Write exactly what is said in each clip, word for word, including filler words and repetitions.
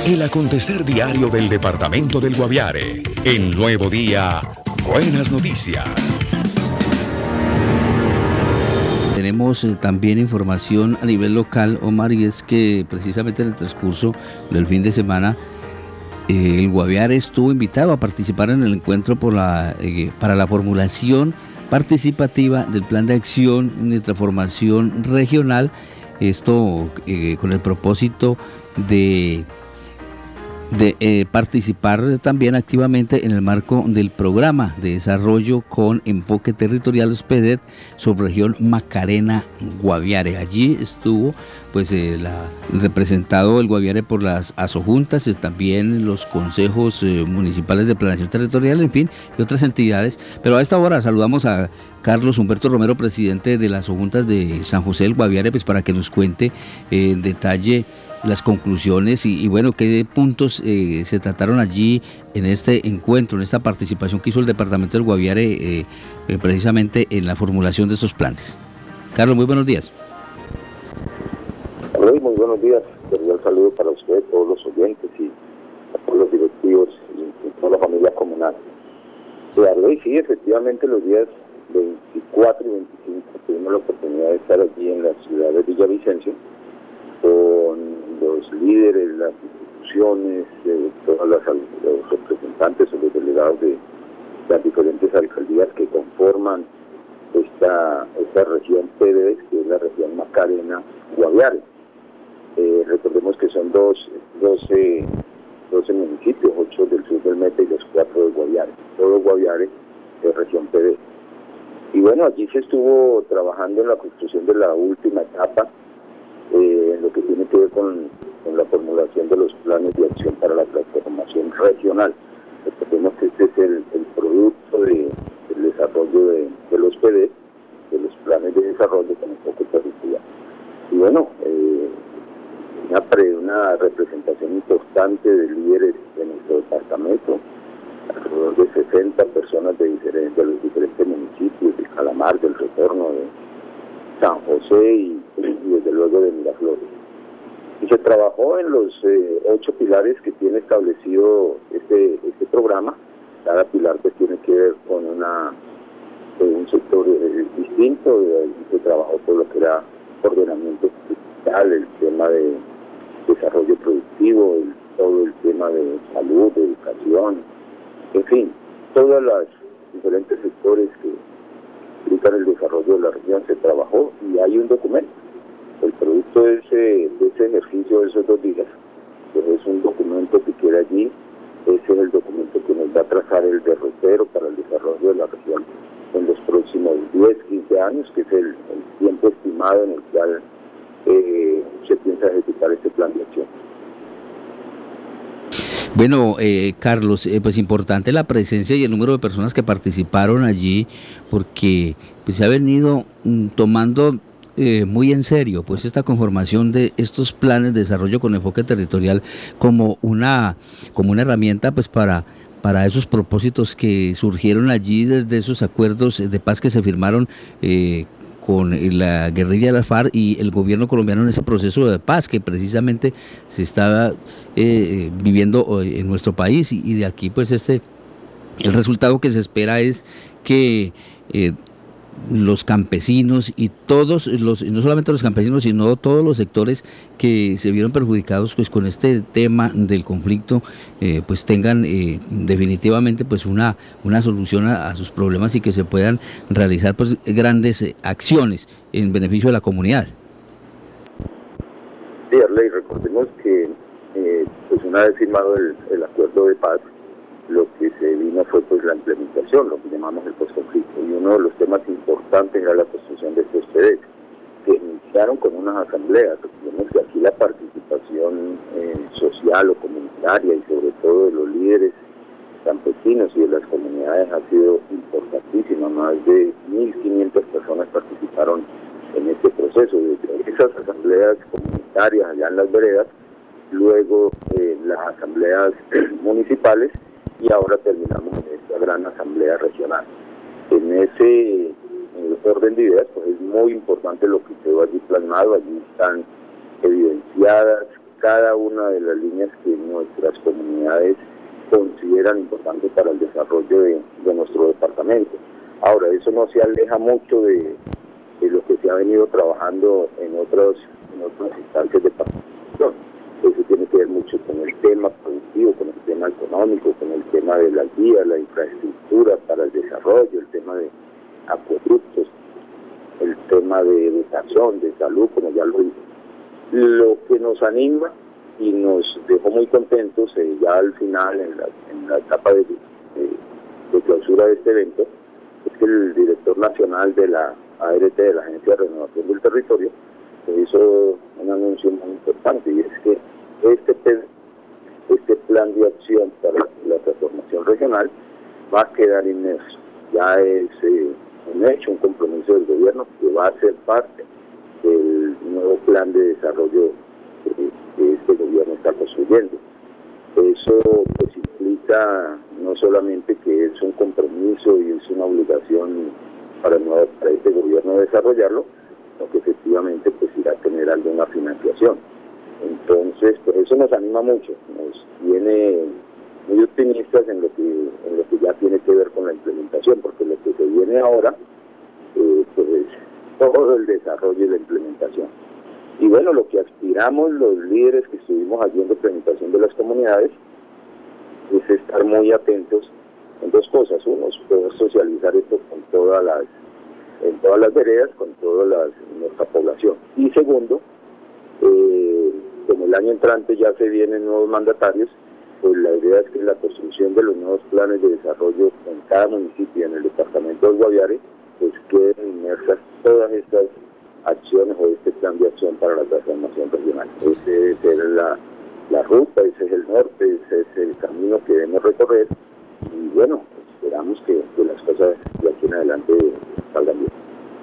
El acontecer diario del departamento del Guaviare. En Nuevo Día, buenas noticias. Tenemos eh, también información a nivel local, Omar, y es que precisamente en el transcurso del fin de semana eh, el Guaviare estuvo invitado a participar en el encuentro por la, eh, para la formulación participativa del Plan de Acción de Transformación Regional, esto eh, con el propósito de de eh, participar también activamente en el marco del programa de desarrollo con enfoque territorial SPEDET subregión Macarena Guaviare. Allí estuvo pues eh, la, representado el Guaviare por las asojuntas, también los consejos eh, municipales de planeación territorial, en fin, y otras entidades. Pero a esta hora saludamos a Carlos Humberto Romero, presidente de las asojuntas de San José del Guaviare, pues para que nos cuente eh, en detalle las conclusiones y, y bueno, qué puntos eh, se trataron allí en este encuentro, en esta participación que hizo el departamento del Guaviare eh, eh, precisamente en la formulación de estos planes. Carlos, muy buenos días. Hola, muy buenos días. Un saludo para usted, todos los oyentes y a todos los directivos y, y toda la familia comunal. Y sí, efectivamente los días veinticuatro y veinticinco tuvimos la oportunidad de estar aquí en la ciudad de Villavicencio con los líderes, las instituciones, eh, todos los, los representantes o los delegados de las diferentes alcaldías que conforman esta, esta región P D E, que es la región Macarena Guaviare. Eh, recordemos que son dos, doce, doce municipios, ocho del sur del Meta y los cuatro del Guaviare. Todo Guaviare es región P D E. Y bueno, allí se estuvo trabajando en la construcción de la última etapa, Eh, en lo que tiene que ver con, con la formulación de los planes de acción para la transformación regional. Recordemos que este es el, el producto de, del desarrollo de, de los P D E, de los planes de desarrollo con enfoque territorial. Y bueno, eh, una, pre, una representación importante de líderes de nuestro departamento, alrededor de sesenta personas de, diferentes, de los diferentes municipios, de Calamar, del Retorno, de San José y, y desde luego de Miraflores. Y se trabajó en los eh, ocho pilares que tiene establecido este, este programa. Cada pilar pues tiene que ver con una eh, un sector eh, distinto. Eh, se trabajó por lo que era ordenamiento digital, el tema de desarrollo productivo, el, todo el tema de salud, de educación, en fin, todos los diferentes sectores que implican el desarrollo de la región se trabajó y hay un documento. El producto de ese, de ese ejercicio de esos dos días, pues es un documento que queda allí. Ese es el documento que nos va a trazar el derrotero para el desarrollo de la región en los próximos diez, quince años, que es el, el tiempo estimado en el cual eh, se piensa ejecutar este plan de acción. Bueno, eh, Carlos, eh, pues importante la presencia y el número de personas que participaron allí, porque pues se ha venido mm, tomando eh, muy en serio pues esta conformación de estos planes de desarrollo con enfoque territorial como una como una herramienta pues para para esos propósitos que surgieron allí desde esos acuerdos de paz que se firmaron eh, con la guerrilla de la FARC y el gobierno colombiano en ese proceso de paz que precisamente se estaba eh, viviendo en nuestro país y, y de aquí pues este el resultado que se espera es que eh, los campesinos y todos los, no solamente los campesinos, sino todos los sectores que se vieron perjudicados pues con este tema del conflicto, eh, pues tengan eh, definitivamente pues una, una solución a, a sus problemas y que se puedan realizar pues grandes eh, acciones en beneficio de la comunidad. Sí, Arley, recordemos que eh, pues una vez firmado el, el acuerdo de paz, lo que se vino fue pues la implementación, lo que llamamos el postconflicto, y uno de los temas importantes era la construcción de estos P D E, que iniciaron con unas asambleas. Recordemos que aquí la participación eh, social o comunitaria y sobre todo de los líderes campesinos y de las comunidades ha sido importantísima. Más de mil quinientas personas participaron en este proceso, desde esas asambleas comunitarias allá en las veredas, luego eh, las asambleas municipales, y ahora terminamos en esta gran asamblea regional. En ese en el orden de ideas, pues es muy importante lo que quedó allí plasmado. Allí están evidenciadas cada una de las líneas que nuestras comunidades consideran importantes para el desarrollo de, de nuestro departamento. Ahora, eso no se aleja mucho de, de lo que se ha venido trabajando en otros en otras instancias de participación. Eso tiene que ver mucho con el tema productivo, con el tema económico, con el tema de las vías, la infraestructura para el desarrollo, el tema de acueductos, el tema de educación, de salud, como ya lo dije. Lo que nos anima y nos dejó muy contentos eh, ya al final, en la, en la etapa de, de, de clausura de este evento, es que el director nacional de la A R T, de la Agencia de Renovación del Territorio, hizo un anuncio muy importante, y es que este, este plan de acción para la transformación regional va a quedar inmerso. Ya es eh, un hecho, un compromiso del gobierno que va a ser parte del nuevo plan de desarrollo que, que este gobierno está construyendo. Eso pues implica no solamente que es un compromiso y es una obligación para, nuevo, para este gobierno desarrollarlo, sino que efectivamente pues irá a tener alguna financiación. Entonces, pues eso nos anima mucho, nos tiene muy optimistas en lo que en lo que ya tiene que ver con la implementación, porque lo que se viene ahora eh, pues es todo el desarrollo y la implementación. Y bueno, lo que aspiramos los líderes que estuvimos allí en representación de las comunidades es estar muy atentos en dos cosas. Uno, poder socializar esto con todas las en todas las veredas, con toda la, nuestra población. Y segundo, eh, como el año entrante ya se vienen nuevos mandatarios, pues la idea es que la construcción de los nuevos planes de desarrollo en cada municipio, en el departamento del Guaviare, pues queden inmersas todas estas acciones o este plan de acción para la transformación regional. Esa debe ser la, la ruta, ese es el norte, ese es el camino que debemos recorrer, y bueno, esperamos que, que las cosas de aquí en adelante salgan bien.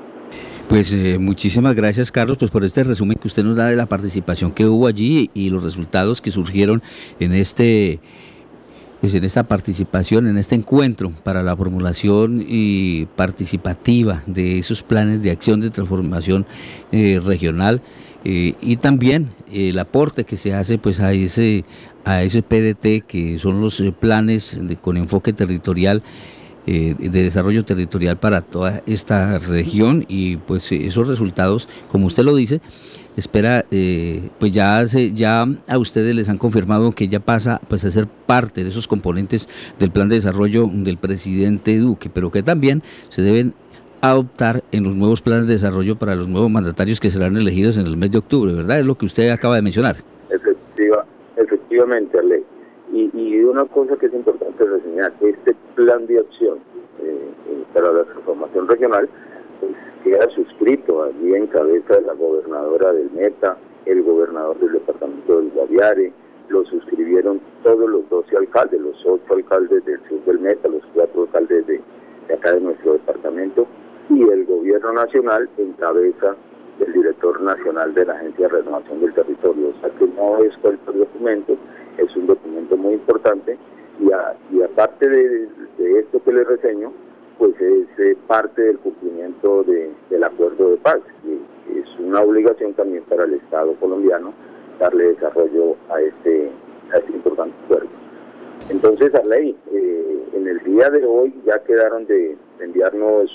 Pues eh, muchísimas gracias, Carlos, pues por este resumen que usted nos da de la participación que hubo allí y los resultados que surgieron en este pues en esta participación, en este encuentro para la formulación y participativa de esos planes de acción de transformación eh, regional, eh, y también eh, el aporte que se hace pues a ese a ese P D T, que son los eh, planes de, con enfoque territorial, Eh, de desarrollo territorial para toda esta región, y pues esos resultados, como usted lo dice, espera, eh, pues ya se, ya a ustedes les han confirmado que ya pasa pues a ser parte de esos componentes del plan de desarrollo del presidente Duque, pero que también se deben adoptar en los nuevos planes de desarrollo para los nuevos mandatarios que serán elegidos en el mes de octubre, ¿verdad? Es lo que usted acaba de mencionar. Efectiva, efectivamente, Arley. Y, y una cosa que es importante reseñar, este plan de acción eh, para la transformación regional pues, queda suscrito allí en cabeza de la gobernadora del Meta, el gobernador del departamento del Guaviare, lo suscribieron todos los doce alcaldes, los ocho alcaldes del sur del Meta, los cuatro alcaldes de, de acá de nuestro departamento, y el gobierno nacional en cabeza del director nacional de la Agencia de Renovación del Territorio. O sea que no es cualquier documento, es un documento muy importante, y, a, y aparte de, de esto que les reseño, pues es eh, parte del cumplimiento de, del acuerdo de paz, y es una obligación también para el Estado colombiano darle desarrollo a este, a este importante acuerdo. Entonces, Arley, eh, en el día de hoy ya quedaron de enviarnos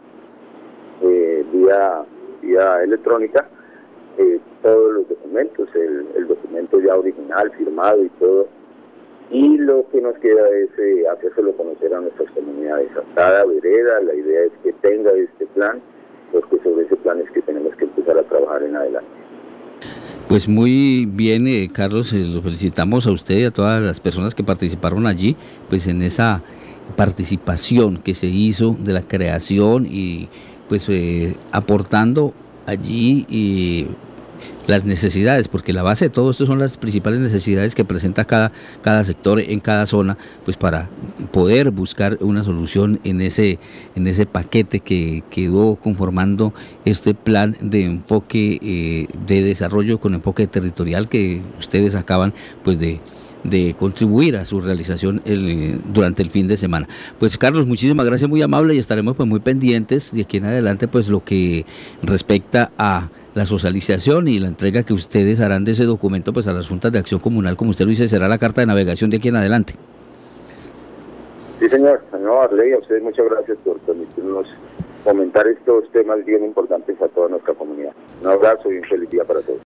eh, vía, vía electrónica eh, todos los documentos, el, el documento ya original, firmado y todo, y lo que nos queda es eh, hacérselo conocer a nuestras comunidades. A cada vereda, la idea es que tenga este plan, porque sobre ese plan es que tenemos que empezar a trabajar en adelante. Pues muy bien, eh, Carlos, eh, lo felicitamos a usted y a todas las personas que participaron allí, pues en esa participación que se hizo de la creación y pues eh, aportando allí y las necesidades, porque la base de todo esto son las principales necesidades que presenta cada, cada sector en cada zona, pues para poder buscar una solución en ese, en ese paquete que quedó conformando este plan de enfoque eh, de desarrollo con enfoque territorial que ustedes acaban pues de, de contribuir a su realización el, durante el fin de semana. Pues Carlos, muchísimas gracias, muy amable, y estaremos pues muy pendientes de aquí en adelante pues lo que respecta a la socialización y la entrega que ustedes harán de ese documento pues a las juntas de acción comunal, como usted lo dice, será la carta de navegación de aquí en adelante. Sí, señor. Señor Arley, a ustedes muchas gracias por permitirnos comentar estos temas bien importantes a toda nuestra comunidad. Un abrazo y un feliz día para todos.